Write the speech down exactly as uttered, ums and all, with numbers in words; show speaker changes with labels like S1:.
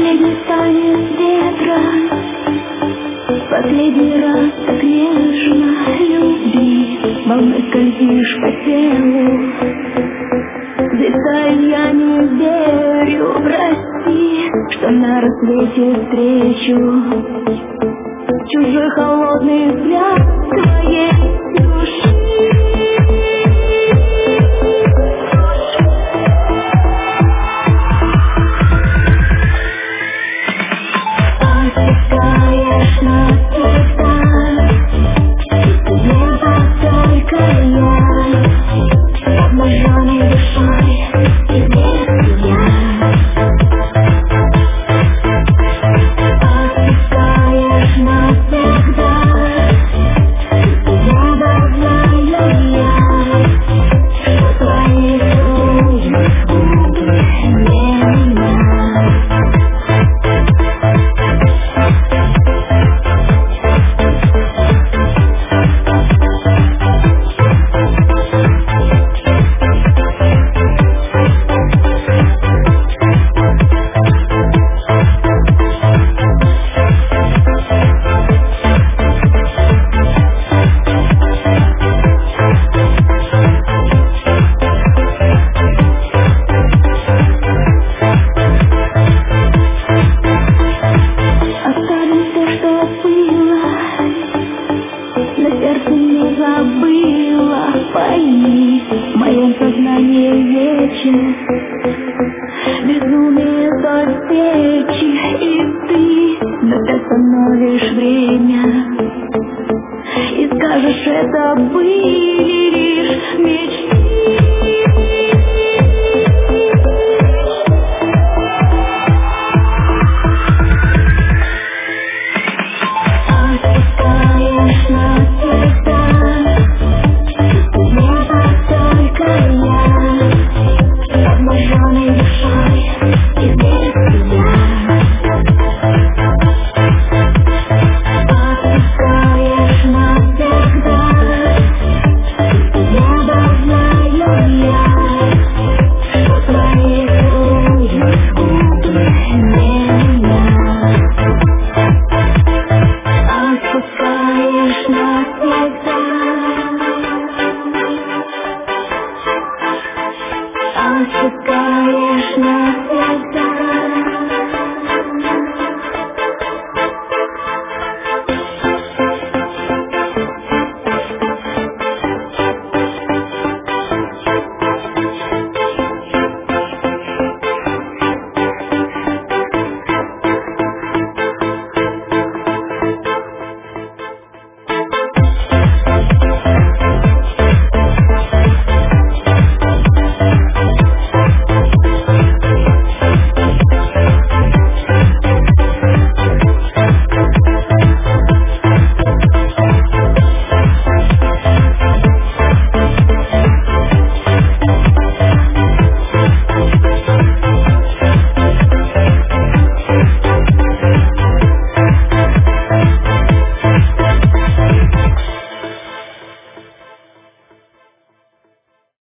S1: Последний танец ветра, последний раз так нежно люби. Волной скользишь по телу, где-то я не верю. Прости, что на рассвете встречу чужой холодный взгляд твоей души. Отпускаешь навсегда, небо только я, обнаженной душой тебе я. Отпускаешь навсегда, небо знаю я, что твои руки губы не меня. Забыла, пойми, в моем сознании вечен безумие встречи, и ты вновь остановишь время и скажешь, это были лишь мечты.